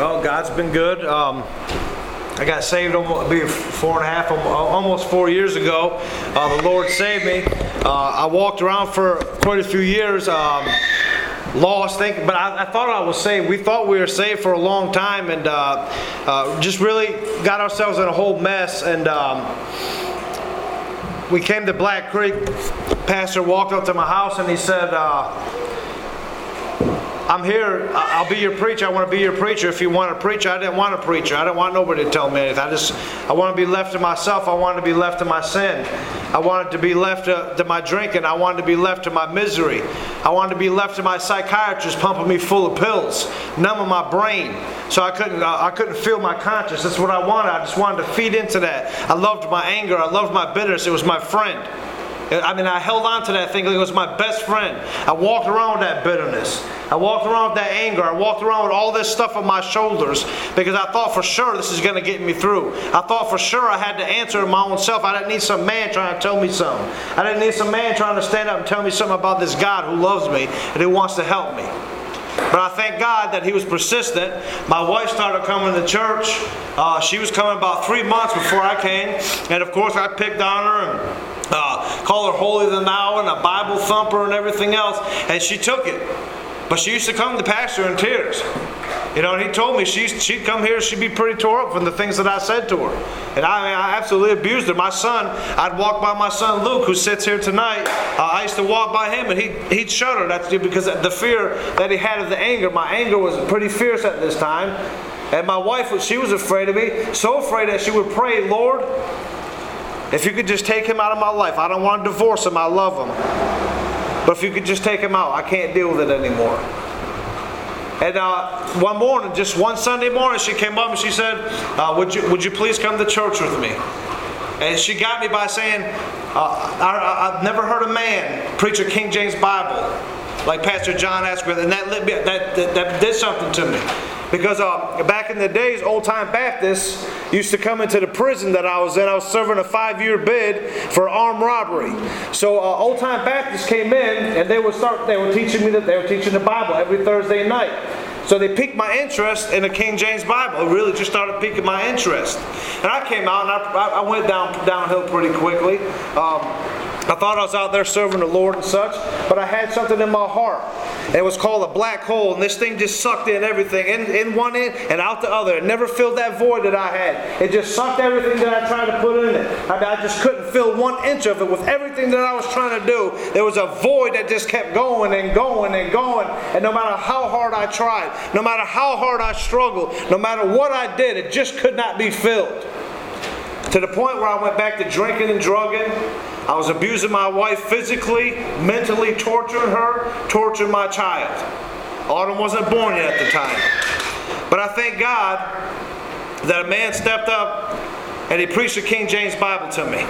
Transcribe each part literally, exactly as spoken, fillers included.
Well, God's been good. Um, I got saved almost be four and a half, almost four years ago. Uh, the Lord saved me. Uh, I walked around for quite a few years, um, lost, thinking, but I, I thought I was saved. We thought we were saved for a long time, and uh, uh, just really got ourselves in a whole mess. And um, we came to Black Creek. Pastor walked up to my house and he said, Uh, I'm here, I'll be your preacher. I want to be your preacher. If you want a preacher, I didn't want a preacher. I didn't want nobody to tell me anything. I just, I want to be left to myself. I wanted to be left to my sin. I wanted to be left to, to my drinking. I wanted to be left to my misery. I wanted to be left to my psychiatrist pumping me full of pills, numbing my brain, so I couldn't, I couldn't feel my conscience. That's what I wanted. I just wanted to feed into that. I loved my anger. I loved my bitterness. It was my friend. I mean, I held on to that thing like it was my best friend. I walked around with that bitterness. I walked around with that anger. I walked around with all this stuff on my shoulders because I thought for sure this is going to get me through. I thought for sure I had to answer to my own self. I didn't need some man trying to tell me something. I didn't need some man trying to stand up and tell me something about this God who loves me and who wants to help me. But I thank God that He was persistent. My wife started coming to church. Uh, she was coming about three months before I came. And of course I picked on her and uh, called her holier than thou and a Bible thumper and everything else. And she took it. But she used to come to the pastor in tears. You know, and he told me she, she'd come here, she'd be pretty tore up from the things that I said to her. And I, I absolutely abused her. My son, I'd walk by my son Luke, who sits here tonight. Uh, I used to walk by him and he'd, he'd shudder. That's because the fear that he had of the anger. My anger was pretty fierce at this time. And my wife, she was afraid of me. So afraid that she would pray, Lord, if you could just take him out of my life. I don't want to divorce him. I love him. But if you could just take him out, I can't deal with it anymore. And uh, one morning, just one Sunday morning, she came up and she said, uh, would you would you please come to church with me? And she got me by saying, uh, I, I've never heard a man preach a King James Bible like Pastor John Asquith. And that, lit me, that, that, that did something to me. Because uh, back in the days, old-time Baptists used to come into the prison that I was in. I was serving a five-year bid for armed robbery. So uh, old-time Baptists came in, and they would start. They were teaching me that they were teaching the Bible every Thursday night. So they piqued my interest in the King James Bible. It really just started piquing my interest. And I came out, and I, I went down downhill pretty quickly. Um, I thought I was out there serving the Lord and such, but I had something in my heart. It was called a black hole, and this thing just sucked in everything, in, in one end and out the other. It never filled that void that I had. It just sucked everything that I tried to put in it. I, mean, I just couldn't fill one inch of it with everything that I was trying to do. There was a void that just kept going and going and going, and no matter how hard I tried, no matter how hard I struggled, no matter what I did, it just could not be filled. To the point where I went back to drinking and drugging. I was abusing my wife physically, mentally torturing her, torturing my child. Autumn wasn't born yet at the time. But I thank God that a man stepped up and he preached the King James Bible to me.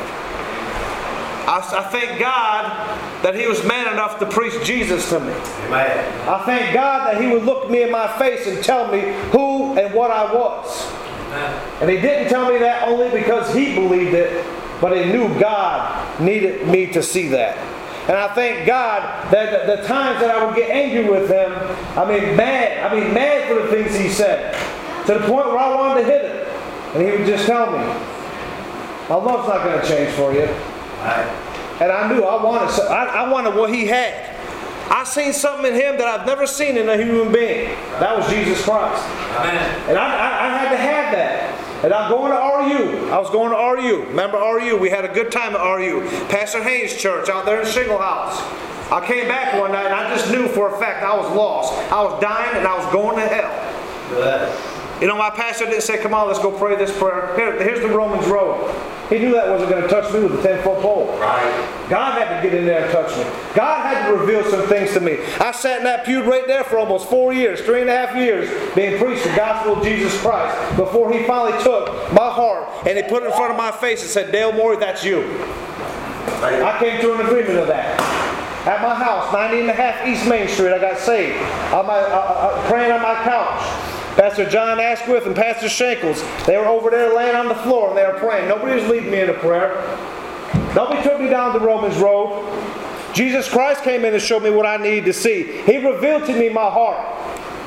I, I thank God that He was man enough to preach Jesus to me. Amen. I thank God that He would look me in my face and tell me who and what I was. Amen. And He didn't tell me that only because He believed it, but He knew God needed me to see that. And I thank God that the, the times that I would get angry with Him, I mean mad, I mean mad for the things He said, to the point where I wanted to hit Him. And He would just tell me, my love's not going to change for you. And I knew I wanted, I, I wanted what He had. I seen something in Him that I've never seen in a human being. That was Jesus Christ. Amen. And I, I, I had to have that. And I'm going to R U. I was going to R U. Remember R U? We had a good time at R U. Pastor Haynes' church out there in Shingle House. I came back one night and I just knew for a fact I was lost. I was dying and I was going to hell. Good. You know, my pastor didn't say, come on, let's go pray this prayer. Here, here's the Romans road. He knew that wasn't going to touch me with a ten-foot pole. Right. God had to get in there and touch me. God had to reveal some things to me. I sat in that pew right there for almost four years, three and a half years, being preached the gospel of Jesus Christ before He finally took my heart and He put it in front of my face and said, Dale Morey, that's you. Right. I came to an agreement of that. At my house, ninety and a half East Main Street, I got saved. On my, uh, uh, praying on my couch. Pastor John Asquith and Pastor Shankles, they were over there laying on the floor and they were praying. Nobody was leading me in a prayer. Nobody took me down the Romans road. Jesus Christ came in and showed me what I needed to see. He revealed to me my heart.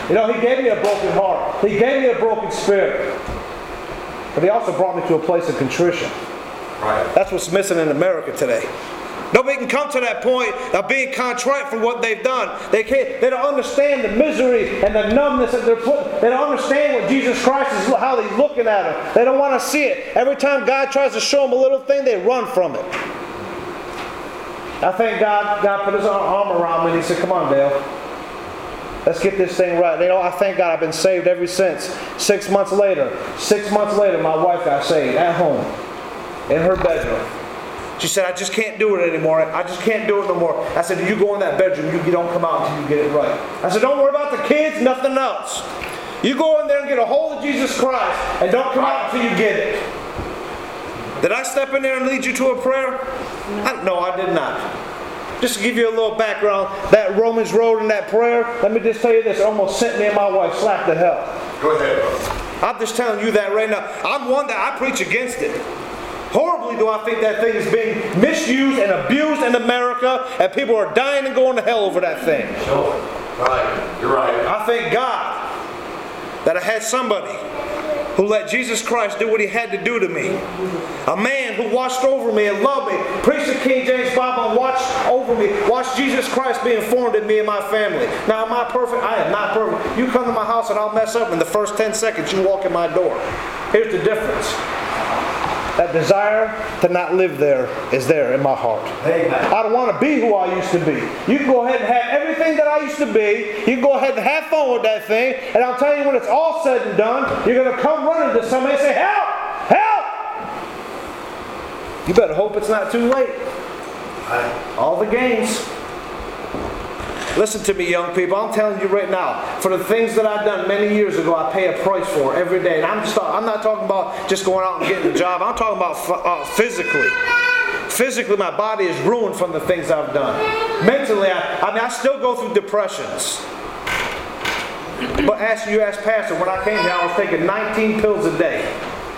You know, He gave me a broken heart. He gave me a broken spirit. But He also brought me to a place of contrition. Right. That's what's missing in America today. Nobody can come to that point of being contrite for what they've done. They can't. They don't understand the misery and the numbness that they're put. They don't understand what Jesus Christ is, how He's looking at them. They don't want to see it. Every time God tries to show them a little thing, they run from it. I think God, God put His arm around me and He said, "Come on, Dale. Let's get this thing right." You know, I thank God I've been saved ever since. Six months later, six months later, my wife got saved at home, in her bedroom. She said, "I just can't do it anymore. I just can't do it no more." I said, "You go in that bedroom. You don't come out until you get it right." I said, "Don't worry about the kids, nothing else. You go in there and get a hold of Jesus Christ and don't come out until you get it." Did I step in there and lead you to a prayer? I, no, I did not. Just to give you a little background, that Romans road and that prayer, let me just tell you this, it almost sent me and my wife slap to hell. Go ahead, brother. I'm just telling you that right now. I'm one that I preach against it. Horribly do I think that thing is being misused and abused in America, and people are dying and going to hell over that thing. Sure. Right. You're right. I thank God that I had somebody who let Jesus Christ do what He had to do to me. A man who watched over me and loved me, preached the King James Bible and watched over me, watched Jesus Christ being formed in me and my family. Now, am I perfect? I am not perfect. You come to my house and I'll mess up in the first ten seconds you walk in my door. Here's the difference. That desire to not live there is there in my heart. Amen. I don't want to be who I used to be. You can go ahead and have everything that I used to be. You can go ahead and have fun with that thing. And I'll tell you, when it's all said and done, you're going to come running to somebody and say, "Help! Help!" You better hope it's not too late. All the games. Listen to me, young people. I'm telling you right now, for the things that I've done many years ago, I pay a price for every day. And I'm just I'm not talking about just going out and getting a job. I'm talking about uh, physically. Physically, my body is ruined from the things I've done. Mentally, I, I mean, I still go through depressions. But as you asked Pastor, when I came here, I was taking nineteen pills a day.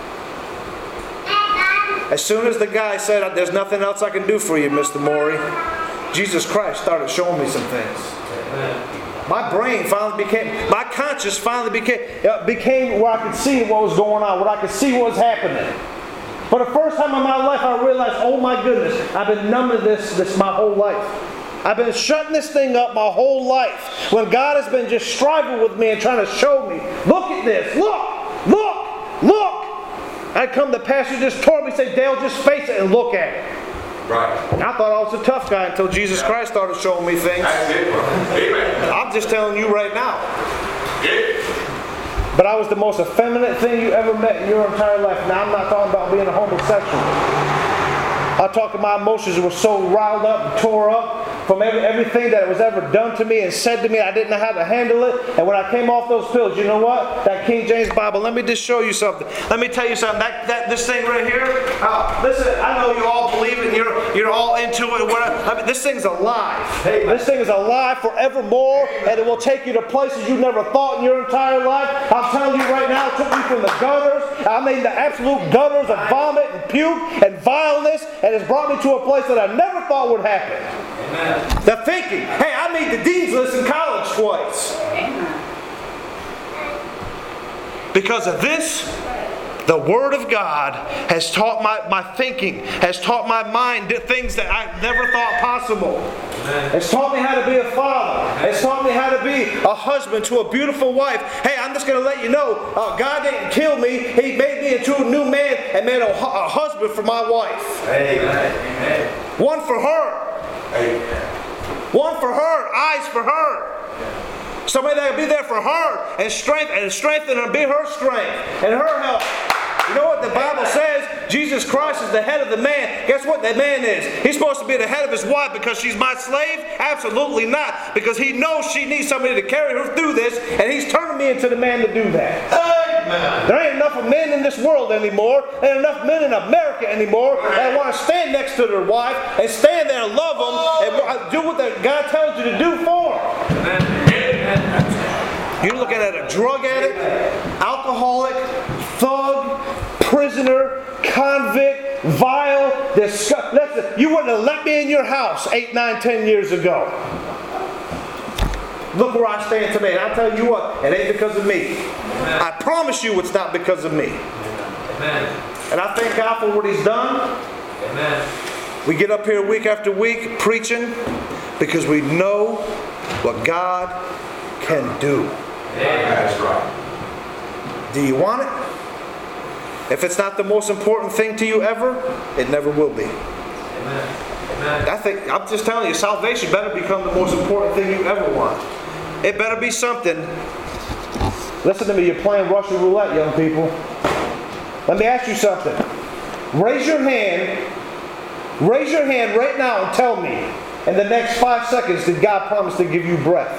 As soon as the guy said, "There's nothing else I can do for you, Mister Morey," Jesus Christ started showing me some things. My brain finally became, my conscience finally became, uh, became where I could see what was going on, where I could see what was happening. For the first time in my life, I realized, oh my goodness, I've been numb to this, this my whole life. I've been shutting this thing up my whole life. When God has been just striving with me and trying to show me, look at this, look, look, look. I'd come to Pastor just toward me and say, "Dale, just face it and look at it." Right. I thought I was a tough guy until Jesus yeah. Christ started showing me things. That's it, bro. Amen. I'm just telling you right now. Yeah. But I was the most effeminate thing you ever met in your entire life. Now, I'm not talking about being a homosexual. I'm talking my emotions were so riled up and tore up from every, everything that was ever done to me and said to me. I didn't know how to handle it. And when I came off those pills, you know what? That King James Bible, let me just show you something. Let me tell you something. That, that this thing right here, uh, listen, I know you all believe it and you're, you're all into it. Whatever. I mean, this thing's alive. Hey, this thing is alive forevermore, and it will take you to places you never thought in your entire life. I'm telling you right now, it took me from the gutters. I mean, the absolute gutters of vomit and puke and vileness, and it's brought me to a place that I never thought would happen. Amen. The thinking, hey, I made the dean's list in college twice. Amen. Because of this, the Word of God has taught my, my thinking, has taught my mind things that I never thought possible. Amen. It's taught me how to be a father. It's taught me how to be a husband to a beautiful wife. Hey, I'm just going to let you know, uh, God didn't kill me. He made me into a new man and made a, a husband for my wife. Amen. One for her. Amen. One for her, eyes for her. Somebody that will be there for her and strength and strengthen and be her strength and her help. You know what the Bible says? Jesus Christ is the head of the man. Guess what that man is? He's supposed to be the head of his wife because she's my slave? Absolutely not. Because he knows she needs somebody to carry her through this, and he's turning me into the man to do that. Amen. There ain't enough of men in this world anymore. There ain't enough men in America anymore that want to stand next to their wife and stand there and love them and do what God tells you to do for them. Amen. You're looking at a drug addict, alcoholic, thug, prisoner, convict, vile, disgust. Listen, you wouldn't have let me in your house eight, nine, ten years ago. look where I stand today. And I'll tell you what, it ain't because of me. Amen. I promise you it's not because of me. Amen. And I thank God for what He's done. Amen. We get up here week after week preaching because we know what God can do. Amen. That's right. Do you want it? If it's not the most important thing to you ever, it never will be. Amen. Amen. I think, I'm just telling you, salvation better become the most important thing you ever want. It better be something. Listen to me, you're playing Russian roulette, young people. Let me ask you something. Raise your hand. Raise your hand right now and tell me, in the next five seconds, did God promise to give you breath?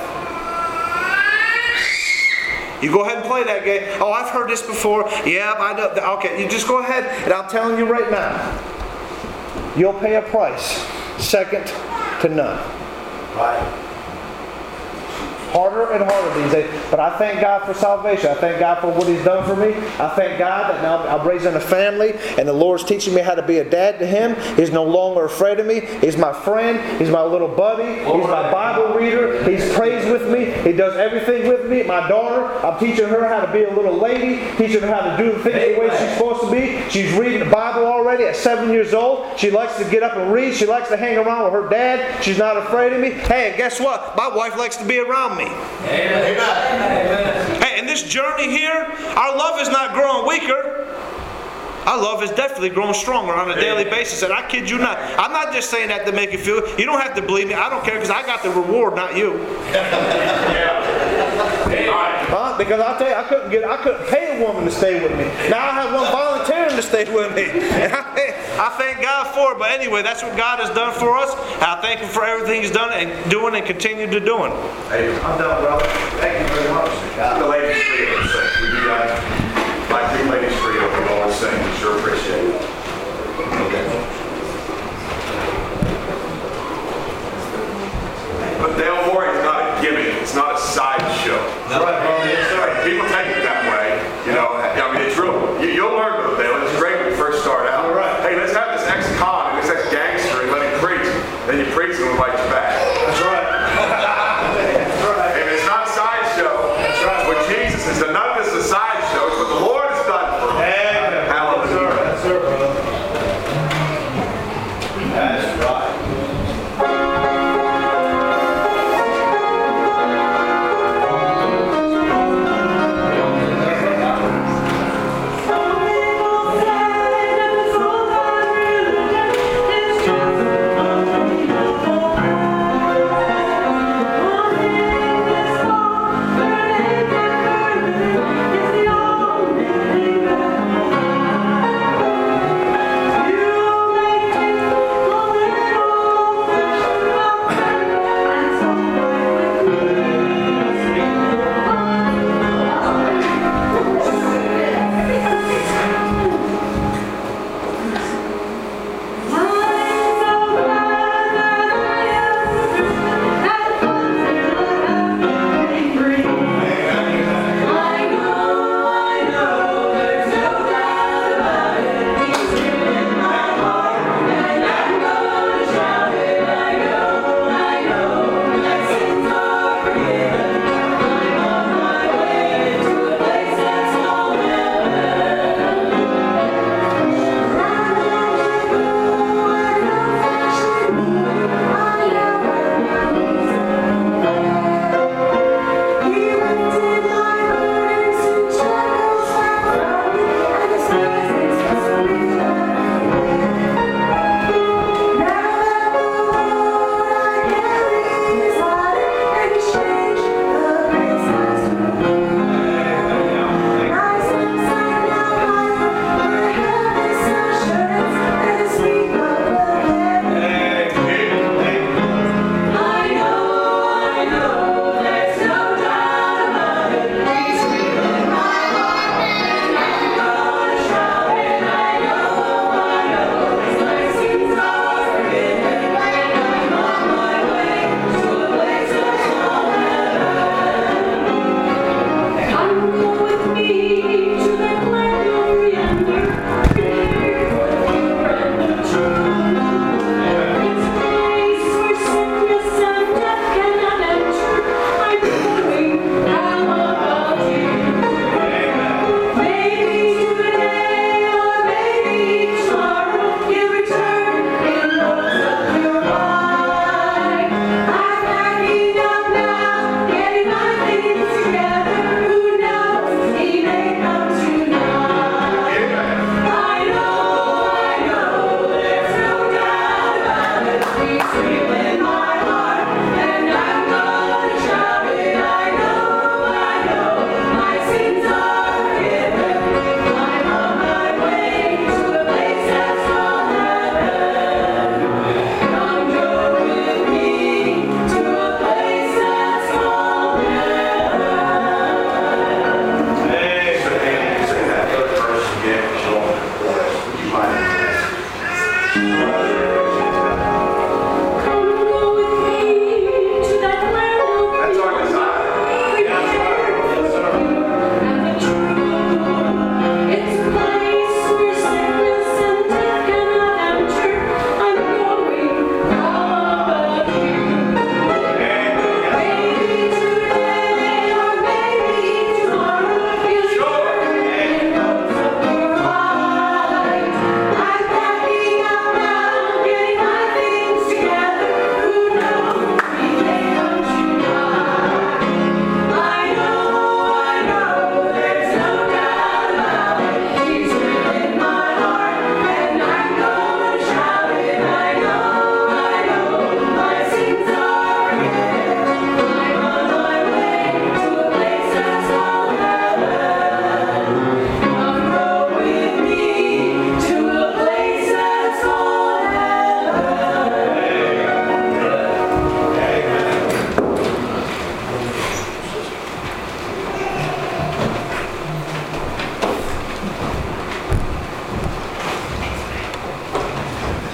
You go ahead and play that game. Oh, I've heard this before. Yeah, I know. Okay, you just go ahead, and I'm telling you right now, you'll pay a price second to none. Right. Harder and harder these days. But I thank God for salvation. I thank God for what He's done for me. I thank God that now I'm raising a family and the Lord's teaching me how to be a dad to Him. He's no longer afraid of me. He's my friend. He's my little buddy. He's my Bible reader. He's prays with me. He does everything with me. My daughter, I'm teaching her how to be a little lady, teaching her how to do the things the way she's supposed to be. She's reading the Bible already at seven years old. She likes to get up and read. She likes to hang around with her dad. She's not afraid of me. Hey, and guess what? My wife likes to be around me. Amen. Amen. Hey, in this journey here, our love is not growing weaker. Our love is definitely growing stronger on a daily basis. And I kid you not. I'm not just saying that to make you feel. You don't have to believe me. I don't care because I got the reward, not you. Huh? Because I'll tell you, I couldn't get, I couldn't pay a woman to stay with me. Now I have one volunteering to stay with me. And I, I thank God for it. But anyway, that's what God has done for us. I thank Him for everything He's done and doing and continue to doing. Hey, I'm done, brother. Thank you very much. The ladies free of us. We do that. Like two ladies free of we always sing. We sure appreciate it. Okay. But Dale Moore is not a gimmick. It's not a sideshow. That's right, bro. Yes, sir. People take it that way. You know, I mean, it's real. You, you'll learn with Dale. It's great when you first start out. All right. Hey, let's have this ex-con and this ex-gangster and let him preach. Then you preach and we invite you back. That's right. That's right. And it's not a sideshow. That's right. What Jesus has done.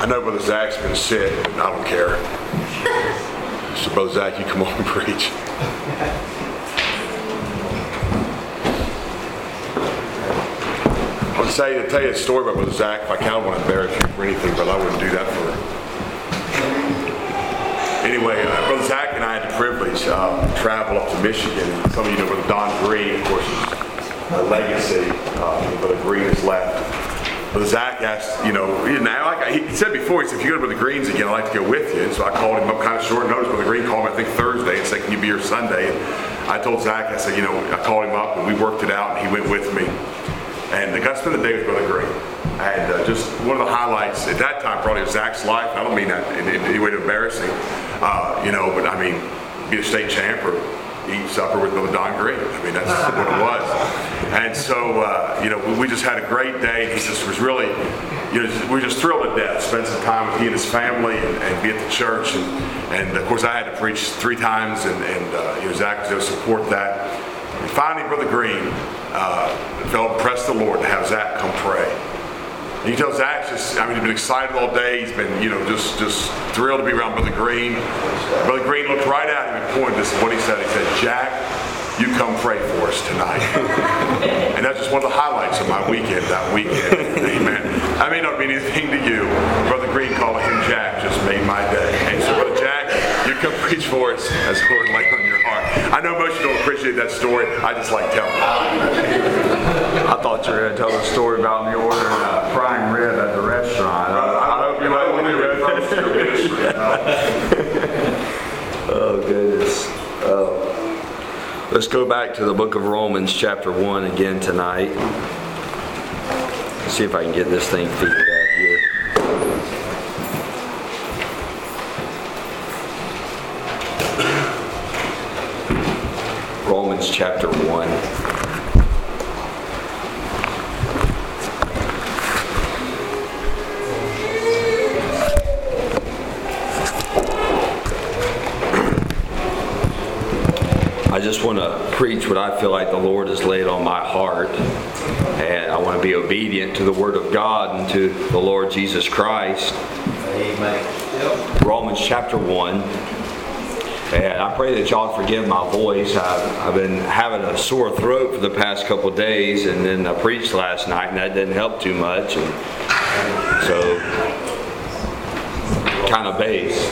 I know Brother Zach's been sick, but I don't care. So Brother Zach, you come on and preach. I would say to tell you a story about Brother Zach, if I kind of want to embarrass you for anything, but I wouldn't do that for Anyway, uh, Brother Zach and I had the privilege uh, to travel up to Michigan. Some of you know Brother Don Green, of course, is a legacy. Uh, Brother Green has left. Brother Zach asked, you know, now like I, he said before, he said, if you go to Brother Green's again, I'd like to go with you. And so I called him up kind of short notice. Brother Green called me, I think, Thursday and said, can you be here Sunday? And I told Zach, I said, you know, I called him up and we worked it out and he went with me. And I got to spend the day with Brother Green. And uh, just one of the highlights at that time probably of Zach's life. I don't mean that in, in any way to embarrassing, uh, you know, but I mean, be a state champ or eat supper with Brother Don Green. I mean, that's what it was. And so, uh, you know, we, we just had a great day. He just was really, you know, we were just thrilled to death. Spend some time with he and his family and, and be at the church. And, and of course, I had to preach three times, and, and uh, you know, Zach was there to support that. And finally, Brother Green uh, felt pressed the Lord to have Zach come pray. And you tell Zach, just, I mean, he's been excited all day. He's been, you know, just just thrilled to be around Brother Green. Brother Green looked right at him and pointed. This is what he said. He said, Jack, you come pray for us tonight. And that's just one of the highlights of my weekend, that weekend. Amen. I may not mean anything to you. Brother Green calling him Jack just made my day. And so, Brother Jack, you come preach for us as the Lord laid on your heart. I know most of you don't appreciate that story. I just like telling it. I thought you were going to tell the story about me ordering a prime rib at the restaurant. I, I hope you like when you read Oh, goodness. Uh, let's go back to the book of Romans chapter one again tonight. Let's see if I can get this thing figured out here. Romans chapter one. I just want to preach what I feel like the Lord has laid on my heart, and I want to be obedient to the Word of God and to the Lord Jesus Christ. Amen. Yep. Romans chapter one, and I pray that y'all forgive my voice. I've, I've been having a sore throat for the past couple of days, and then I preached last night, and that didn't help too much, and so kind of bass.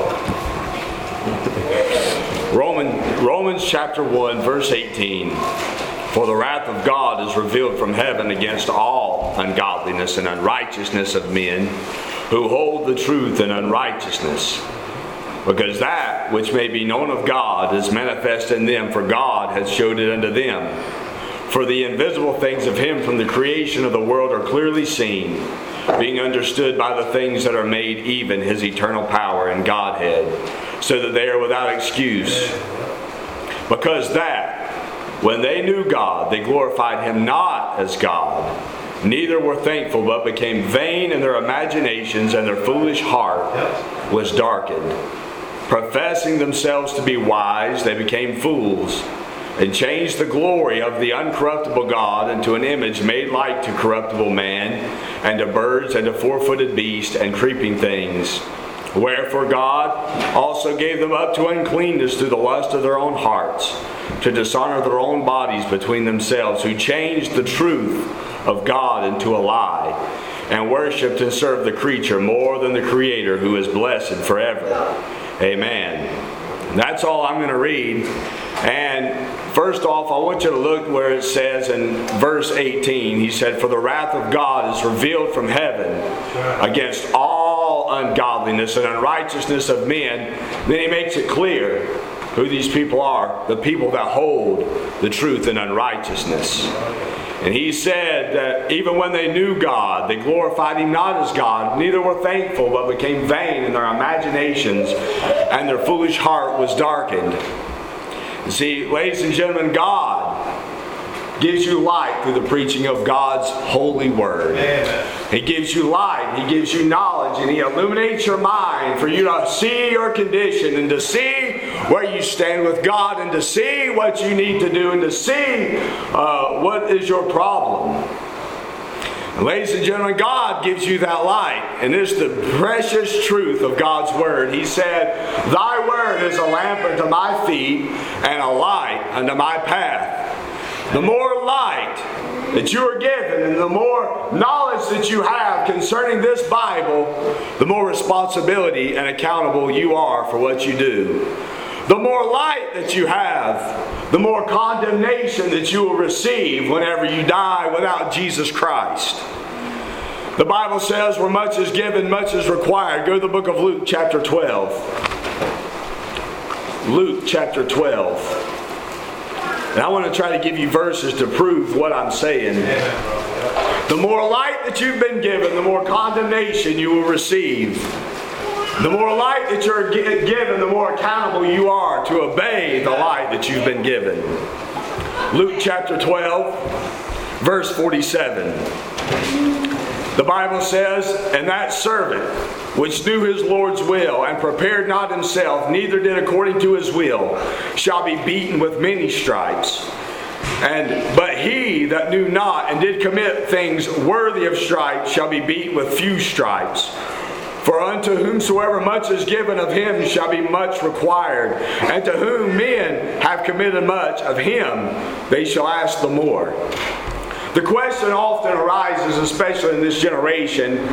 Roman, Romans chapter one, verse eighteen. For the wrath of God is revealed from heaven against all ungodliness and unrighteousness of men who hold the truth in unrighteousness. Because that which may be known of God is manifest in them, for God hath showed it unto them. For the invisible things of Him from the creation of the world are clearly seen, being understood by the things that are made, even His eternal power and Godhead, so that they are without excuse. Because that, when they knew God, they glorified Him not as God, neither were thankful, but became vain in their imaginations, and their foolish heart was darkened. Professing themselves to be wise, they became fools, and changed the glory of the uncorruptible God into an image made like to corruptible man, and to birds, and to four-footed beasts, and creeping things. Wherefore God also gave them up to uncleanness through the lust of their own hearts, to dishonor their own bodies between themselves, who changed the truth of God into a lie, and worshipped and served the creature more than the Creator, who is blessed forever. Amen. And that's all I'm going to read. And first off, I want you to look where it says in verse eighteen, he said, for the wrath of God is revealed from heaven against all ungodliness and unrighteousness of men. Then he makes it clear who these people are, the people that hold the truth in unrighteousness. And he said that even when they knew God, they glorified Him not as God, neither were thankful, but became vain in their imaginations, and their foolish heart was darkened. You see, ladies and gentlemen, God gives you light through the preaching of God's holy word. Amen. He gives you light, He gives you knowledge, and He illuminates your mind for you to see your condition, and to see where you stand with God, and to see what you need to do, and to see uh, what is your problem. And ladies and gentlemen, God gives you that light. And it's the precious truth of God's Word. He said, Thy Word is a lamp unto my feet and a light unto my path. The more light that you are given and the more knowledge that you have concerning this Bible, the more responsibility and accountable you are for what you do. The more light that you have, the more condemnation that you will receive whenever you die without Jesus Christ. The Bible says where much is given, much is required. Go to the book of Luke chapter twelve. Luke chapter twelve. And I want to try to give you verses to prove what I'm saying. The more light that you've been given, the more condemnation you will receive. The more light that you're given, the more accountable you are to obey the light that you've been given. Luke chapter twelve, verse forty-seven. The Bible says, And that servant which knew his Lord's will, and prepared not himself, neither did according to his will, shall be beaten with many stripes. And but he that knew not, and did commit things worthy of stripes, shall be beaten with few stripes. For unto whomsoever much is given, of him shall be much required. And to whom men have committed much, of him they shall ask the more. The question often arises, especially in this generation,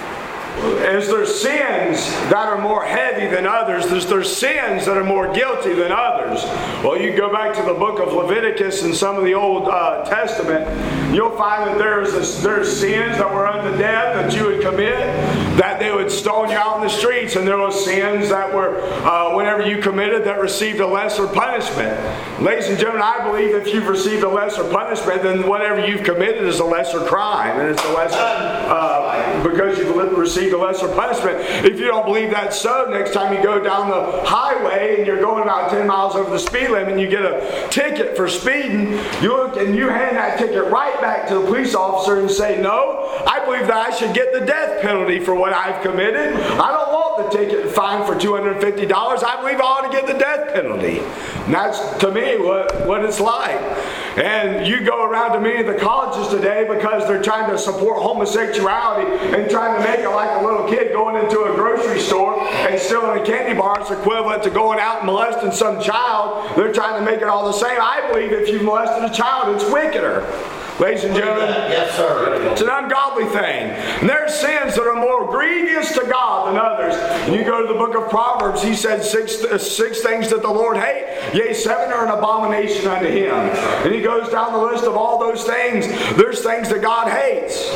is there sins that are more heavy than others? Is there sins that are more guilty than others? Well, you go back to the book of Leviticus and some of the Old uh, Testament, you'll find that there's a, there's sins that were unto death that you would commit, that they would stone you out in the streets, and there were sins that were, uh, whenever you committed, that received a lesser punishment. Ladies and gentlemen, I believe if you've received a lesser punishment, then whatever you've committed is a lesser crime, and it's a lesser, uh, because you've received a lesser punishment. If you don't believe that's so, next time you go down the highway and you're going about ten miles over the speed limit and you get a ticket for speeding, you look and you hand that ticket right back to the police officer and say, no, I believe that I should get the death penalty for what I've committed. I don't want the ticket fine for two hundred fifty dollars. I believe I ought to get the death penalty. And that's, to me, what, what it's like. And you go around to many of the colleges today because they're trying to support homosexuality and trying to make it like a little kid going into a grocery store and stealing a candy bar is equivalent to going out and molesting some child. They're trying to make it all the same. I believe if you've molested a child, it's wickeder. Ladies and gentlemen, yes, sir. It's an ungodly thing. And there's sins that are more grievous to God than others. And you go to the book of Proverbs, he said six, uh, six things that the Lord hates, yea, seven are an abomination unto him. And he goes down the list of all those things. There's things that God hates.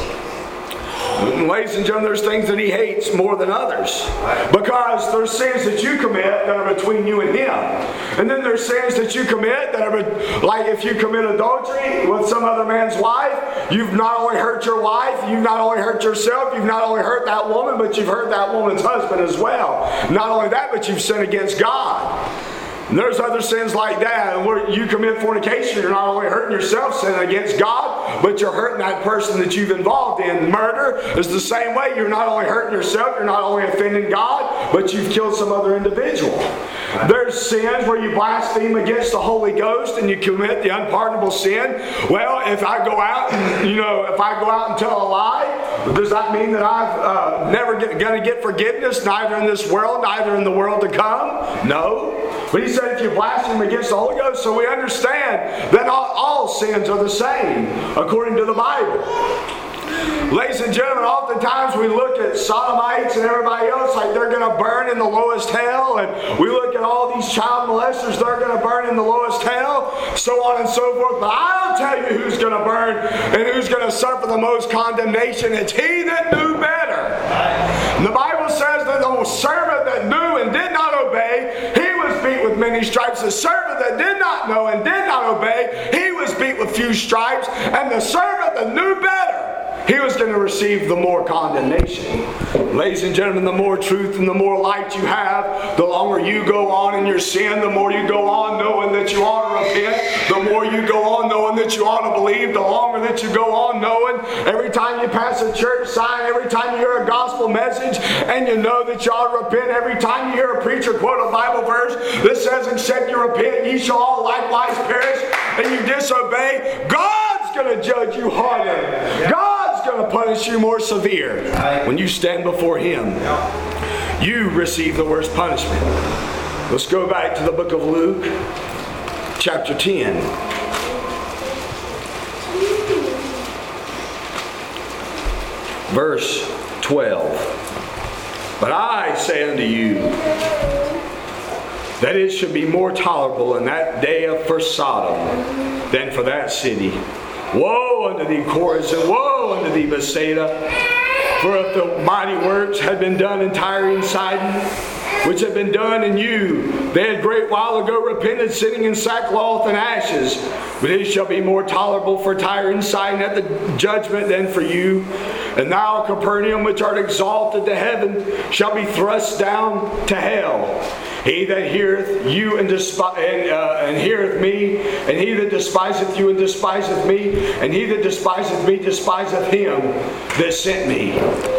And ladies and gentlemen, there's things that he hates more than others. Because there's sins that you commit that are between you and him. And then there's sins that you commit that are, like if you commit adultery with some other man's wife, you've not only hurt your wife, you've not only hurt yourself, you've not only hurt that woman, but you've hurt that woman's husband as well. Not only that, but you've sinned against God. And there's other sins like that where you commit fornication. You're not only hurting yourself, sinning against God, but you're hurting that person that you've involved in. Murder is the same way. You're not only hurting yourself, you're not only offending God, but you've killed some other individual. There's sins where you blaspheme against the Holy Ghost and you commit the unpardonable sin. Well, if I go out and, you know, if I go out and tell a lie, does that mean that I'm uh, never going to get forgiveness, neither in this world, neither in the world to come? No. But he said if you blaspheme against the Holy Ghost, so we understand that all, all sins are the same, according to the Bible. Ladies and gentlemen, oftentimes we look at sodomites and everybody else like they're going to burn in the lowest hell, and we look at all these child molesters, they're going to burn in the lowest hell, so on and so forth. But I'll tell you who's going to burn and who's going to suffer the most condemnation. It's he that knew better. And the Bible says that the servant that knew and did not obey, he was beat with many stripes. The servant that did not know and did not obey, he was beat with few stripes. And the servant that knew better, he was going to receive the more condemnation. Ladies and gentlemen, the more truth and the more light you have, the longer you go on in your sin, the more you go on knowing that you ought to repent, the more you go on knowing that you ought to believe, the longer that you go on knowing every time you pass a church sign, every time you hear a gospel message, and you know that you ought to repent, every time you hear a preacher quote a Bible verse that says, except you repent, ye shall all likewise perish, and you disobey, God's going to judge you harder. God's God's going to punish you more severe when you stand before Him. You receive the worst punishment. Let's go back to the book of Luke, chapter ten. Verse twelve. But I say unto you, that it should be more tolerable in that day for Sodom than for that city. Woe unto thee, Chorazin! Woe unto thee, Bethsaida! For if the mighty works had been done in Tyre and Sidon, which had been done in you, they had great while ago repented, sitting in sackcloth and ashes. But it shall be more tolerable for Tyre and Sidon at the judgment than for you. And thou, Capernaum, which art exalted to heaven, shall be thrust down to hell. He that heareth you and, despi- and, uh, and heareth me, and he that despiseth you and despiseth me, and he that despiseth me despiseth him that sent me.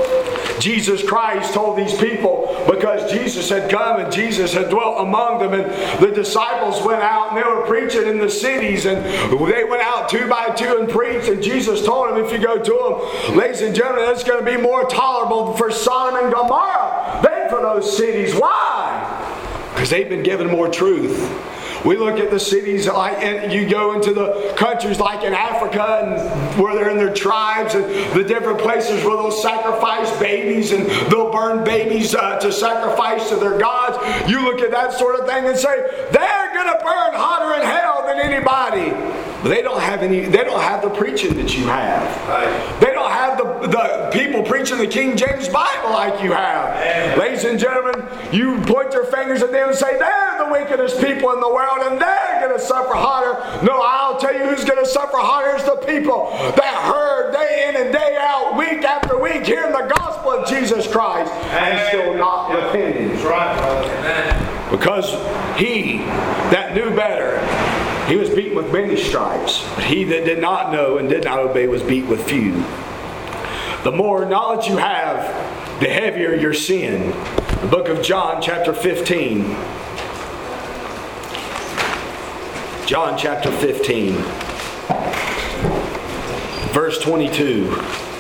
Jesus Christ told these people, because Jesus had come and Jesus had dwelt among them, and the disciples went out and they were preaching in the cities, and they went out two by two and preached, and Jesus told them, if you go to them, ladies and gentlemen, it's going to be more tolerable for Sodom and Gomorrah than for those cities. Why? Because they've been given more truth. We look at the cities, like, and you go into the countries like in Africa, and where they're in their tribes, and the different places where they'll sacrifice babies and they'll burn babies uh, to sacrifice to their gods. You look at that sort of thing and say, they're going to burn hotter in hell than anybody. But they don't have any. They don't have the preaching that you have. Right. They don't have the, the people preaching the King James Bible like you have. Amen. Ladies and gentlemen, you point your fingers at them and say, they're the wickedest people in the world, and they're going to suffer hotter. No, I'll tell you who's going to suffer hotter is the people that heard day in and day out, week after week, hearing the gospel of Jesus Christ and still not yeah. repenting. That's right, brother. Amen. Because he that knew better, he was beaten with many stripes. But he that did not know and did not obey was beat with few. The more knowledge you have, the heavier your sin. The book of John, chapter fifteen. John chapter fifteen, verse twenty-two.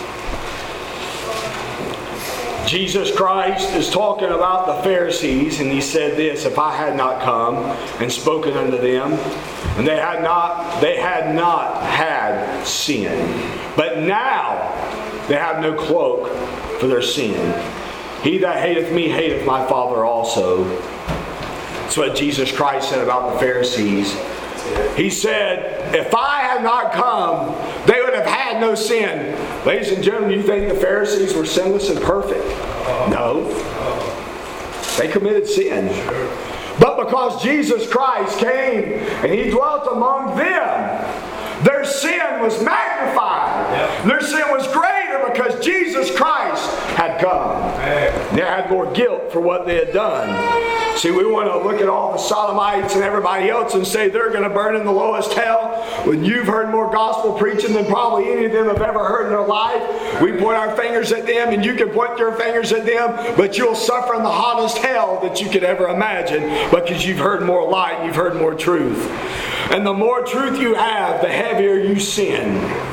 Jesus Christ is talking about the Pharisees, and he said this, if I had not come and spoken unto them, and they had not, they had not had sin. But now they have no cloak for their sin. He that hateth me hateth my Father also. That's what Jesus Christ said about the Pharisees. He said, if I had not come, they would have had no sin. Ladies and gentlemen, you think the Pharisees were sinless and perfect? No. They committed sin. But because Jesus Christ came and He dwelt among them, their sin was magnified. Their sin was greater because Jesus Christ had come. They had more guilt for what they had done. See, we want to look at all the Sodomites and everybody else and say they're going to burn in the lowest hell. When you've heard more gospel preaching than probably any of them have ever heard in their life, we point our fingers at them, and you can point your fingers at them, but you'll suffer in the hottest hell that you could ever imagine because you've heard more light and you've heard more truth. And the more truth you have, the heavier you sin.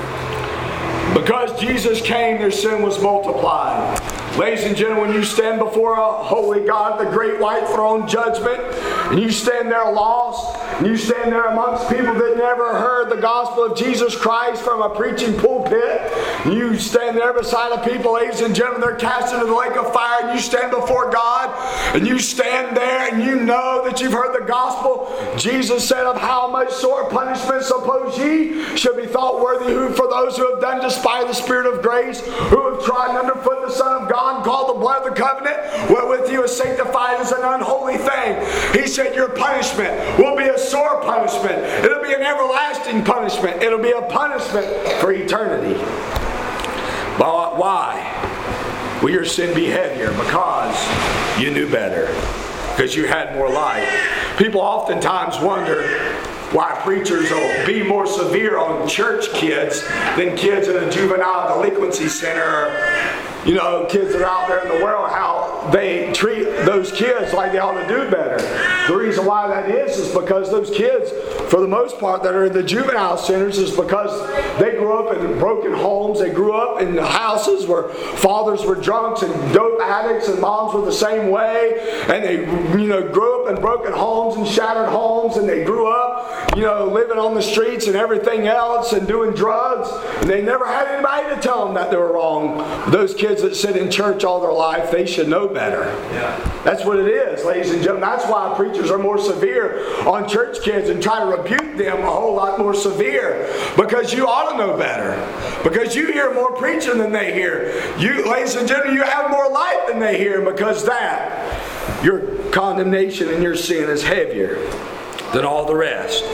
Because Jesus came, their sin was multiplied. Ladies and gentlemen, when you stand before a holy God, the great white throne judgment, and you stand there lost, and you stand there amongst people that never heard the gospel of Jesus Christ from a preaching pulpit, you stand there beside a people, ladies and gentlemen, they're cast into the lake of fire, and you stand before God, and you stand there, and you know that you've heard the gospel. Jesus said, of how much sore punishment suppose ye should be thought worthy who for those who have done despise the Spirit of grace, who have trodden underfoot the Son of God, and called the blood of the covenant, wherewith you is sanctified as an unholy thing. He said your punishment will be a sore punishment. It'll be an everlasting punishment. It'll be a punishment for eternity. But why? Will your sin be heavier? Because you knew better. Because you had more light. People oftentimes wonder why preachers will be more severe on church kids than kids in a juvenile delinquency center, or, you know, kids that are out there in the world, how they treat those kids like they ought to do better. The reason why that is is because those kids for the most part, that are in the juvenile centers is because they grew up in broken homes. They grew up in houses where fathers were drunks and dope addicts and moms were the same way. And they, you know, grew up in broken homes and shattered homes. And they grew up, you know, living on the streets and everything else and doing drugs. And they never had anybody to tell them that they were wrong. Those kids that sit in church all their life, they should know better. Yeah. That's what it is, ladies and gentlemen. That's why preachers are more severe on church kids and try to rebuke them a whole lot more severe. Because you ought to know better. Because you hear more preaching than they hear. You, ladies and gentlemen, you have more light than they hear, because that, your condemnation and your sin is heavier than all the rest.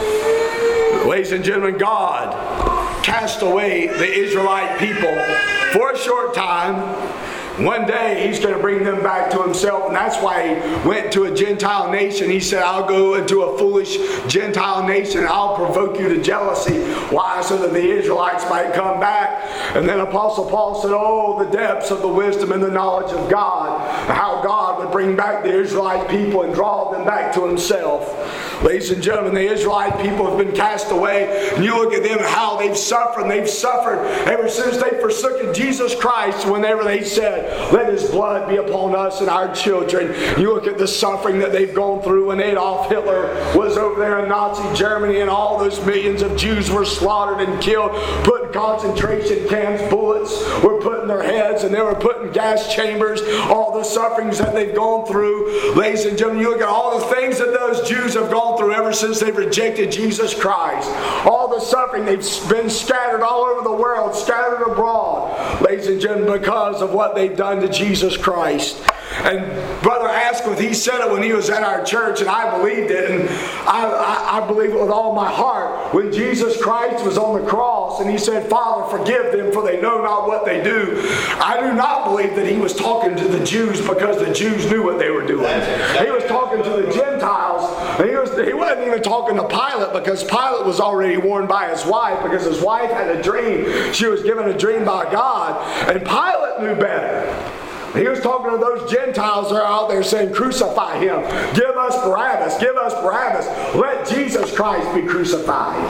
Ladies and gentlemen, God cast away the Israelite people for a short time. One day He's going to bring them back to Himself, and that's why He went to a Gentile nation. He said, I'll go into a foolish Gentile nation. I'll provoke you to jealousy. Why? So that the Israelites might come back. And then Apostle Paul said, oh, the depths of the wisdom and the knowledge of God. How God would bring back the Israelite people and draw them back to Himself. Ladies and gentlemen, the Israelite people have been cast away. And you look at them, how they've suffered. And they've suffered ever since they forsook Jesus Christ. Whenever they said, let His blood be upon us and our children. You look at the suffering that they've gone through when Adolf Hitler was over there in Nazi Germany, and all those millions of Jews were slaughtered and killed, put in concentration camps, bullets were put in their heads, and they were put in gas chambers. All the sufferings that they've gone through. Ladies and gentlemen, you look at all the things that those Jews have gone through ever since they've rejected Jesus Christ. All the suffering, they've been scattered all over the world, scattered abroad. Ladies and gentlemen, because of what they've done to Jesus Christ. And Brother Asquith, he said it when he was at our church, and I believed it, and I, I, I believe it with all my heart. When Jesus Christ was on the cross and He said, Father, forgive them, for they know not what they do. I do not believe that He was talking to the Jews because the Jews knew what they were doing. He was talking to the Gentiles, and he, was, he wasn't even talking to Pilate, because Pilate was already warned by his wife, because his wife had a dream. She was given a dream by God, and Pilate knew better. He was talking to those Gentiles that are out there saying, crucify Him. Give us Barabbas. Give us Barabbas. Let Jesus Christ be crucified.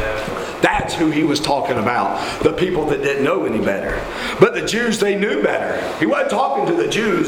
That's who He was talking about. The people that didn't know any better. But the Jews, they knew better. He wasn't talking to the Jews.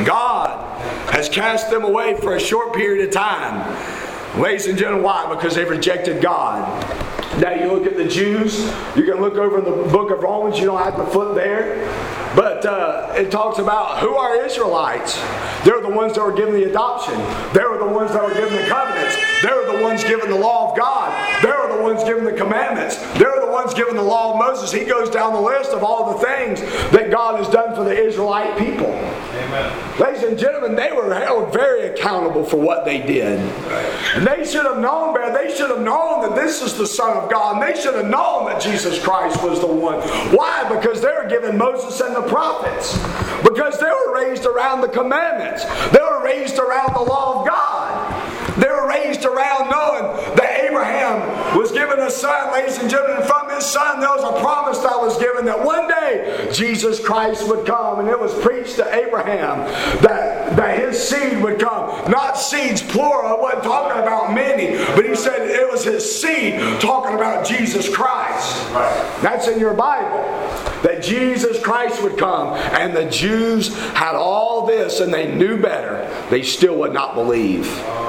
God has cast them away for a short period of time. Ladies and gentlemen, why? Because they've rejected God. Now you look at the Jews. You can look over in the book of Romans. You don't have to flip there. But uh, it talks about who are Israelites. They're the ones that were given the adoption. They were the ones that were given the covenants. They were the ones given the law of God. They were the ones given the commandments. They were the ones given the law of Moses. He goes down the list of all the things that God has done for the Israelite people. Amen. Ladies and gentlemen, they were held very accountable for what they did. And they should have known better. They should have known that this is the Son of God. And they should have known that Jesus Christ was the one. Why? Because they were given Moses and the prophets. Because they were raised around the commandments. They were raised around the law of God. They were raised around knowing that Abraham was given a son, ladies and gentlemen, and from his son there was a promise that was given that one day Jesus Christ would come, and it was preached to Abraham that, that his seed would come. Not seeds plural, I wasn't talking about many, but he said it was his seed, talking about Jesus Christ. That's in your Bible. That Jesus Christ would come, and the Jews had all this and they knew better. They still would not believe.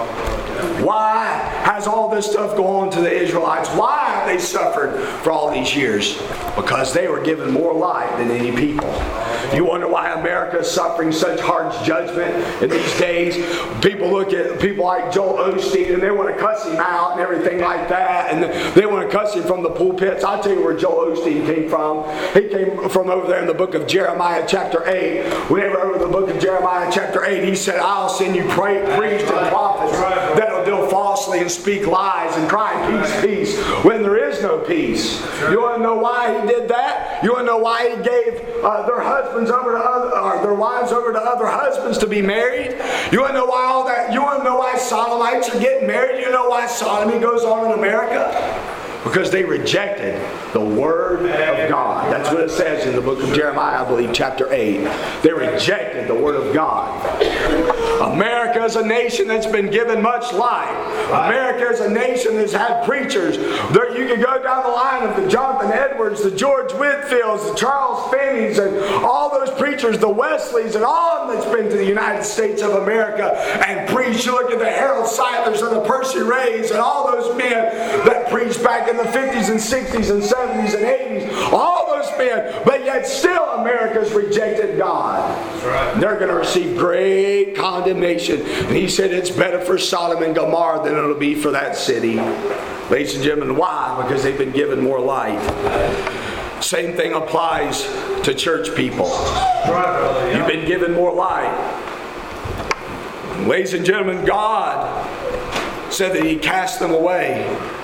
Why has all this stuff gone to the Israelites? Why have they suffered for all these years? Because they were given more light than any people. You wonder why America is suffering such harsh judgment in these days. People look at people like Joel Osteen and they want to cuss him out and everything like that. And they want to cuss him from the pulpits. I'll tell you where Joel Osteen came from. He came from over there in the book of Jeremiah chapter eight. Whenever over the book of Jeremiah chapter eight, he said, I'll send you pray, priests and prophets that'll deal falsely and speak lies and cry peace, peace when there is no peace. You want to know why he did that? You want to know why he gave uh, their husbands over to other, or their wives over to other husbands to be married? You want to know why all that? You want to know why Sodomites are getting married? You know why sodomy goes on in America? Because they rejected the Word of God. That's what it says in the book of Jeremiah, I believe, chapter eight. They rejected the Word of God. America is a nation that's been given much light. America is a nation that's had preachers. There, you can go down the line of the Jonathan Edwards, the George Whitfields, the Charles Finney's, and all those preachers, the Wesleys, and all of them that's been to the United States of America and preached. You look at the Harold Seitlers and the Percy Rays and all those men that preached back in the fifties and sixties and seventies and eighties. All those men, but yet still America's rejected God. That's right. They're going to receive great condemnation. And he said it's better for Sodom and Gomorrah than it'll be for that city. Ladies and gentlemen, why? Because they've been given more light. Same thing applies to church people. That's right, brother. Yeah. You've been given more light. Ladies and gentlemen, God said that He cast them away.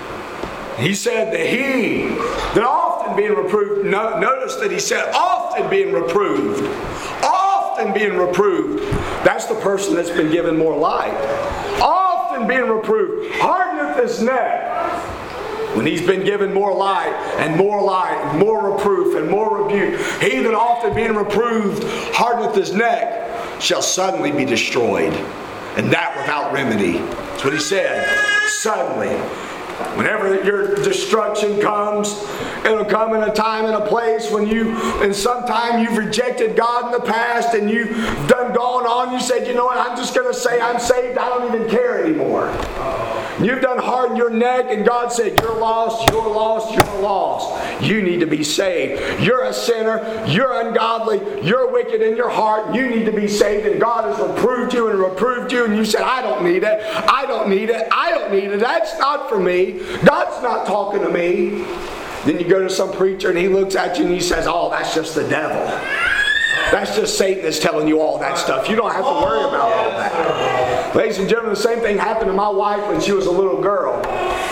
He said that He, that often being reproved, no, notice that He said often being reproved. Often being reproved. That's the person that's been given more light. Often being reproved. Hardeneth his neck. When he's been given more light and more light and more reproof and more rebuke, he that often being reproved hardeneth his neck shall suddenly be destroyed, and that without remedy. That's what he said. Suddenly. Whenever your destruction comes, it'll come in a time and a place when you, and sometime you've rejected God in the past and you've done gone on. You said, you know what, I'm just going to say I'm saved. I don't even care anymore. You've done hardened your neck, and God said, you're lost, you're lost, you're lost. You need to be saved. You're a sinner. You're ungodly. You're wicked in your heart. You need to be saved. And God has reproved you and reproved you. And you said, I don't need it. I don't need it. I don't need it. That's not for me. God's not talking to me. Then you go to some preacher and he looks at you and he says, oh, that's just the devil. That's just Satan that's telling you all that stuff. You don't have to worry about all that. Ladies and gentlemen, the same thing happened to my wife when she was a little girl.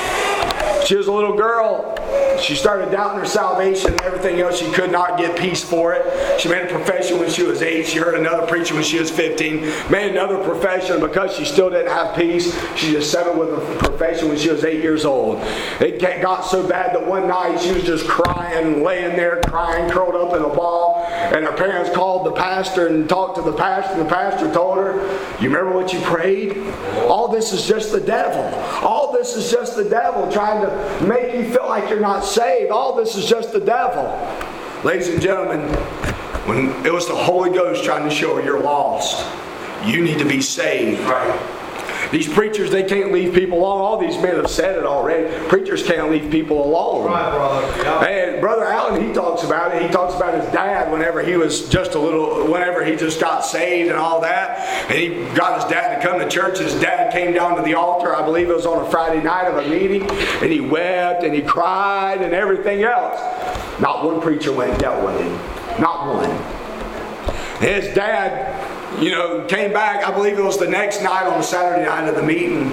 She was a little girl. She started doubting her salvation and everything else. She could not get peace for it. She made a profession when she was eight. She heard another preacher when she was fifteen. Made another profession. Because she still didn't have peace, she just settled with a profession when she was eight years old. It got so bad that one night she was just crying, laying there crying, curled up in a ball. And her parents called the pastor and talked to the pastor. And the pastor told her, you remember what you prayed? All this is just the devil. All this is just the devil trying to make you feel like you're not saved. All this is just the devil. Ladies and gentlemen, when it was the Holy Ghost trying to show her you're lost, you need to be saved. Right. These preachers, they can't leave people alone. All these men have said it already. Preachers can't leave people alone. Right, brother. Yeah. And Brother Allen, he talks about it. He talks about his dad whenever he was just a little, whenever he just got saved and all that. And he got his dad to come to church. His dad came down to the altar. I believe it was on a Friday night of a meeting. And he wept and he cried and everything else. Not one preacher went and dealt with him. Not one. His dad, you know, came back, I believe it was the next night on the Saturday night of the meeting,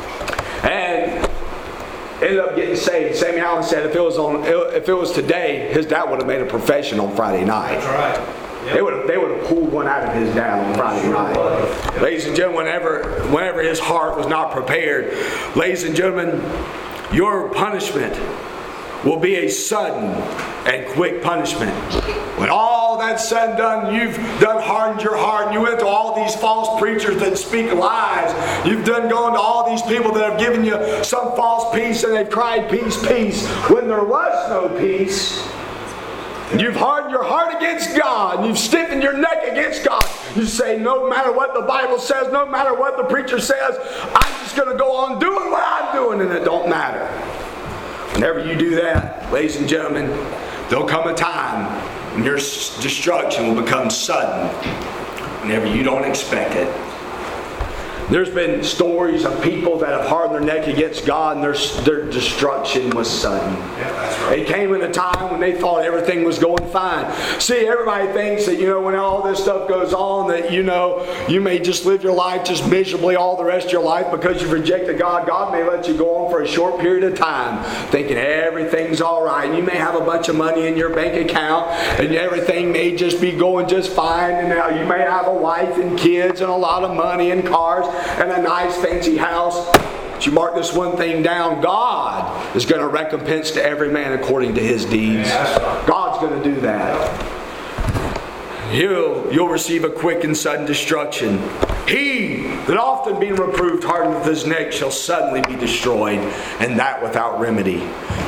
and ended up getting saved. Sammy Allen said if it was on, if it was today, his dad would have made a profession on Friday night. That's right. Yep. They would have, they would have pulled one out of his dad on Friday night. Yep. Ladies and gentlemen, whenever, whenever his heart was not prepared, ladies and gentlemen, your punishment will be a sudden and quick punishment. When all that's said and done, you've done hardened your heart, and you went to all these false preachers that speak lies. You've done gone to all these people that have given you some false peace, and they've cried peace, peace, when there was no peace. You've hardened your heart against God, and you've stiffened your neck against God. You say, no matter what the Bible says, no matter what the preacher says, I'm just going to go on doing what I'm doing, and it don't matter. Whenever you do that, ladies and gentlemen, there'll come a time when your destruction will become sudden whenever you don't expect it. There's been stories of people that have hardened their neck against God, and their, their destruction was sudden. Yeah, that's right. It came in a time when they thought everything was going fine. See, everybody thinks that, you know, when all this stuff goes on, that, you know, you may just live your life just miserably all the rest of your life because you've rejected God. God may let you go on for a short period of time thinking everything's all right. You may have a bunch of money in your bank account, and everything may just be going just fine. And now you may have a wife and kids and a lot of money and cars and a nice fancy house. But you mark this one thing down: God is going to recompense to every man according to his deeds. God's going to do that. You'll, you'll receive a quick and sudden destruction. He that often being reproved hardeneth his neck shall suddenly be destroyed, and that without remedy.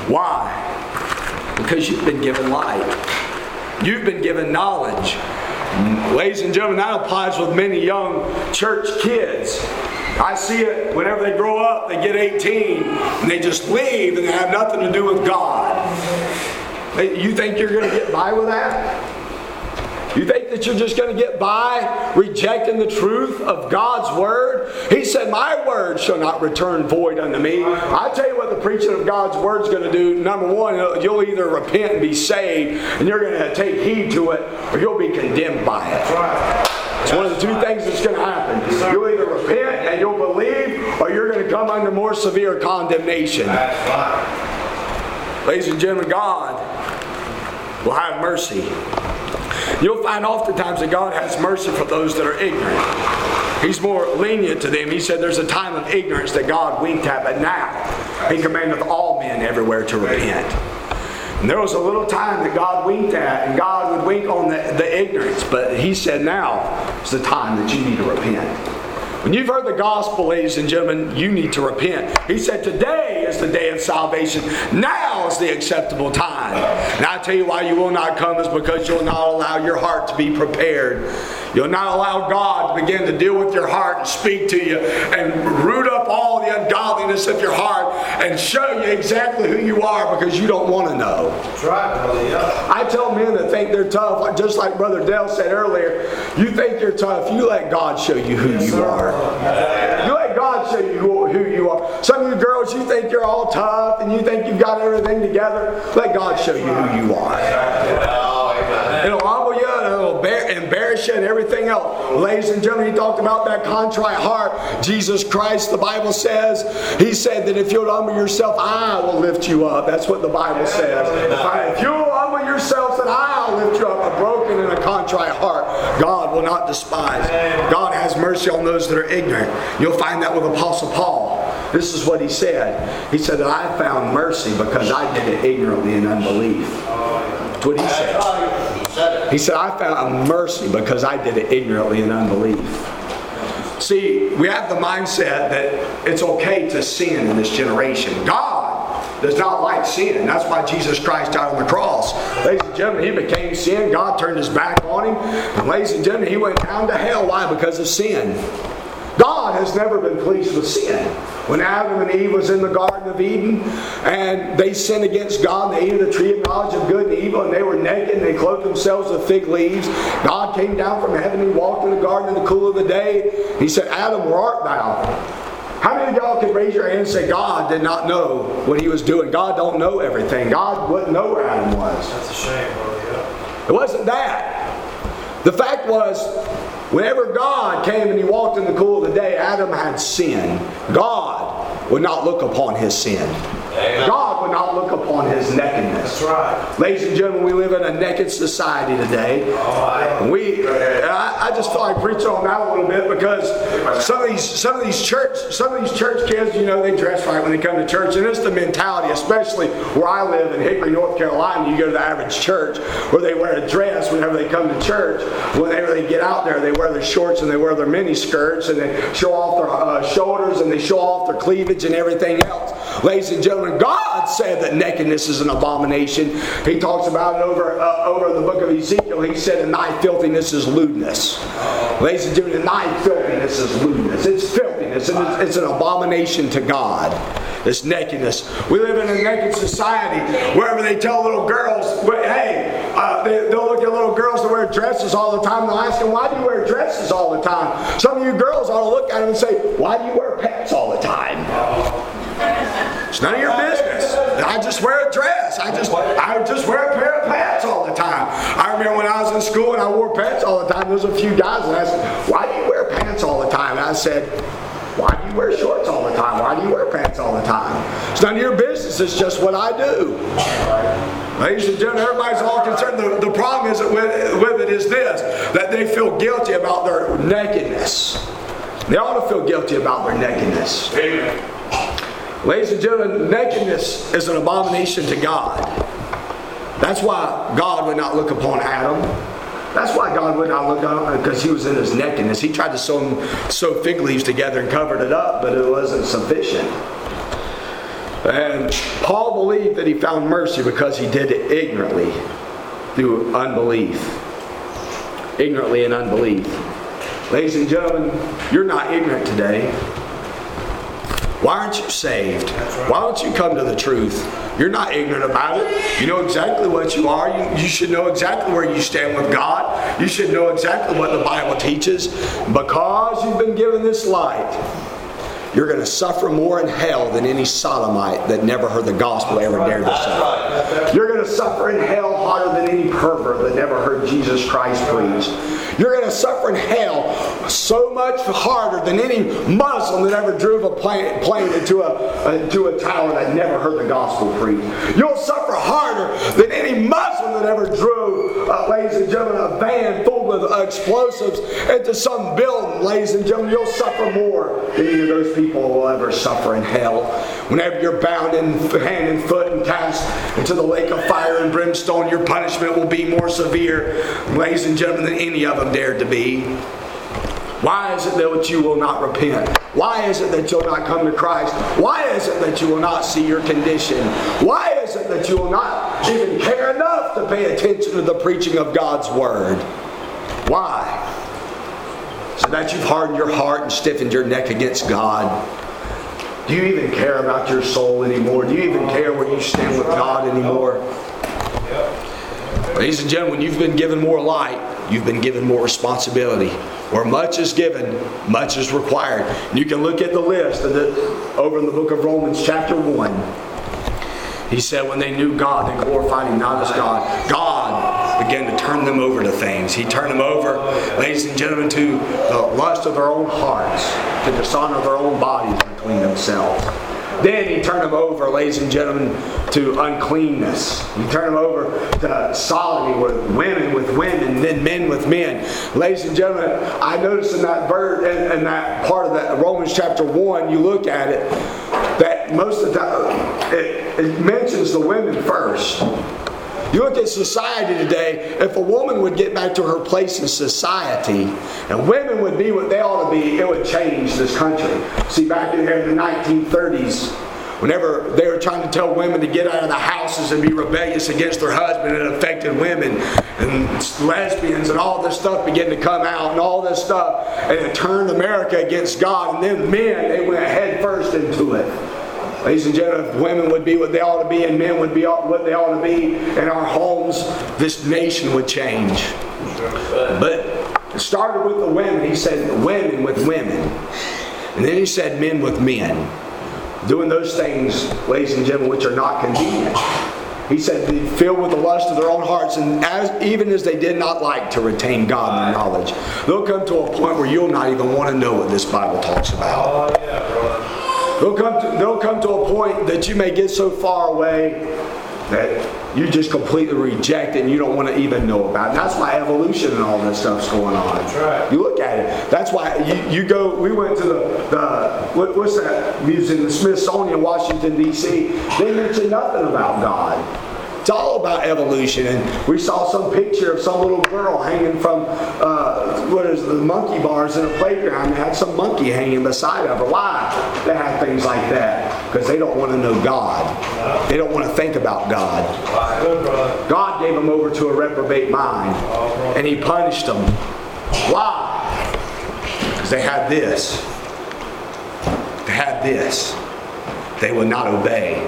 Why? Because you've been given light. You've been given knowledge. Ladies and gentlemen, that applies with many young church kids. I see it whenever they grow up, they get eighteen, and they just leave and they have nothing to do with God. You think you're going to get by with that? You think that you're just going to get by rejecting the truth of God's Word? He said, my word shall not return void unto me. I tell you what the preaching of God's Word is going to do. Number one, you'll either repent and be saved, and you're going to take heed to it, or you'll be condemned by it. It's one of the two things that's going to happen. You'll either repent and you'll believe, or you're going to come under more severe condemnation. Ladies and gentlemen, God will have mercy. You'll find oftentimes that God has mercy for those that are ignorant. He's more lenient to them. He said there's a time of ignorance that God winked at, but now He commandeth all men everywhere to repent. And there was a little time that God winked at, and God would wink on the, the ignorance, but He said now is the time that you need to repent. When you've heard the gospel, ladies and gentlemen, you need to repent. He said today is the day of salvation. Now is the acceptable time. And I tell you why you will not come is because you'll not allow your heart to be prepared. You'll not allow God to begin to deal with your heart and speak to you and root up all the ungodliness of your heart and show you exactly who you are because you don't want to know. That's right, brother. Yeah. I tell men that think they're tough, just like Brother Dale said earlier, you think you're tough, you let God show you who Yes, you sir. are. You let God show you who, who you are. Some of you girls, you think you're all tough and you think you've got everything together. Let God show you who you are. It'll humble you, and it'll embarrass you and everything else. Ladies and gentlemen, He talked about that contrite heart. Jesus Christ, the Bible says, He said that if you'll humble yourself, I will lift you up. That's what the Bible says. If, I, if you'll humble yourselves, then I'll lift you up. A broken and a contrite heart, God will not despise. God has mercy on those that are ignorant. You'll find that with Apostle Paul. This is what he said. He said that I found mercy because I did it ignorantly in unbelief. That's what he said. He said, I found mercy because I did it ignorantly in unbelief. See, we have the mindset that it's okay to sin in this generation. God does not like sin. That's why Jesus Christ died on the cross. Ladies and gentlemen, He became sin. God turned His back on Him. And ladies and gentlemen, He went down to hell. Why? Because of sin. God has never been pleased with sin. When Adam and Eve was in the Garden of Eden and they sinned against God, they ate of the tree of knowledge of good and evil, and they were naked and they clothed themselves with fig leaves. God came down from heaven, He walked in the garden in the cool of the day. He said, Adam, where art thou? How many of y'all can raise your hand and say God did not know what He was doing? God don't know everything. God wouldn't know where Adam was. That's a shame, brother. Yeah. It wasn't that. The fact was, whenever God came and He walked in the cool of the day, Adam had sin. God would not look upon his sin. Amen. God would not look upon his nakedness. That's right. Ladies and gentlemen, we live in a naked society today. Oh, we, I, I just feel like preaching on that a little bit because some of these, some of these church, some of these church kids, you know, they dress right when they come to church, and it's the mentality, especially where I live in Hickory, North Carolina. You go to the average church where they wear a dress whenever they come to church. Whenever they get out there, they wear their shorts and they wear their mini skirts and they show off their uh, shoulders and they show off their cleavage and everything else. Ladies and gentlemen, God said that nakedness is an abomination. He talks about it over uh, over the book of Ezekiel. He said, and thy filthiness is lewdness. Ladies and gentlemen, thy filthiness is lewdness. It's filthiness, and it's, it's an abomination to God. This nakedness. We live in a naked society wherever they tell little girls, hey, uh, they, they'll look at little girls that wear dresses all the time and they'll ask them, why do you wear dresses all the time? Some of you girls ought to look at them and say, why do you wear pants all the time? It's none of your business. I just wear a dress. I just I just wear a pair of pants all the time. I remember when I was in school and I wore pants all the time, there was a few guys that asked, why do you wear pants all the time? And I said, why do you wear shorts all the time? Why do you wear pants all the time? It's none of your business. It's just what I do. Ladies and gentlemen, everybody's all concerned. The, the problem is that with, with it is this, that they feel guilty about their nakedness. They ought to feel guilty about their nakedness. Amen. Ladies and gentlemen, nakedness is an abomination to God. That's why God would not look upon Adam. That's why God would not look on, because he was in his nakedness. He tried to sew, sew fig leaves together and covered it up, but it wasn't sufficient. And Paul believed that he found mercy because he did it ignorantly through unbelief. Ignorantly and unbelief. Ladies and gentlemen, you're not ignorant today. Why aren't you saved? Why don't you come to the truth? You're not ignorant about it. You know exactly what you are. You, you should know exactly where you stand with God. You should know exactly what the Bible teaches. Because you've been given this light, you're going to suffer more in hell than any sodomite that never heard the gospel ever dared to say. You're going to suffer in hell harder than any pervert that never heard Jesus Christ preached. You're going to suffer in hell so much harder than any Muslim that ever drove a plane, plane into, a, into a tower that never heard the gospel preached. You'll suffer harder than any Muslim that ever drove, uh, ladies and gentlemen, a van full of explosives into some building. Ladies and gentlemen, you'll suffer more than any of those people will ever suffer in hell. Whenever you're bound in hand and foot and cast into the lake of fire and brimstone, your punishment will be more severe, ladies and gentlemen, than any of them dared to be. Why is it that you will not repent? Why is it that you'll not come to Christ? Why is it that you will not see your condition? Why is it that you will not even care enough to pay attention to the preaching of God's Word? Why? So that you've hardened your heart and stiffened your neck against God. Do you even care about your soul anymore? Do you even care where you stand with God anymore? Ladies and gentlemen, when you've been given more light, you've been given more responsibility. Where much is given, much is required. You can look at the list of the, over in the book of Romans chapter one. He said when they knew God, they glorified Him not as God. God began to turn them over to things. He turned them over, ladies and gentlemen, to the lust of their own hearts, to dishonor their own bodies between themselves. Then He turned them over, ladies and gentlemen, to uncleanness. He turned them over to sodomy with women with women, and then men with men. Ladies and gentlemen, I noticed in that verse, in, in that part of that Romans chapter one, you look at it, that most of the time it, it mentions the women first. You look at society today, if a woman would get back to her place in society, and women would be what they ought to be, it would change this country. See, back in the nineteen thirties, whenever they were trying to tell women to get out of the houses and be rebellious against their husband, it affected women. And lesbians and all this stuff began to come out and all this stuff. And it turned America against God. And then men, they went head first into it. Ladies and gentlemen, if women would be what they ought to be and men would be what they ought to be in our homes, this nation would change. But it started with the women. He said women with women. And then He said men with men. Doing those things, ladies and gentlemen, which are not convenient. He said, be filled with the lust of their own hearts, and as even as they did not like to retain God in their knowledge. They'll come to a point where you'll not even want to know what this Bible talks about. Oh, yeah, brother. They'll come to, they'll come to a point that you may get so far away that you just completely reject it and you don't want to even know about it. And that's why evolution and all that stuff's going on. That's right. You look at it. That's why you, you go, we went to the, the what, what's that museum, the Smithsonian, Washington, D C They mentioned nothing about God. It's all about evolution. And we saw some picture of some little girl hanging from, uh, what is it, the monkey bars in a playground. They had some monkey hanging beside of her. Why? They have things like that. Because they don't want to know God. They don't want to think about God. God gave them over to a reprobate mind. And He punished them. Why? Because they had this. They had this. They would not obey.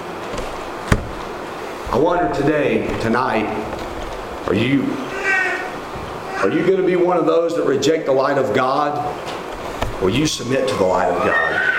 I wonder today, tonight, are you are you going to be one of those that reject the light of God, or you submit to the light of God?